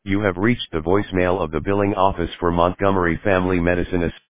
You have reached the voicemail of the billing office for Montgomery Family Medicine.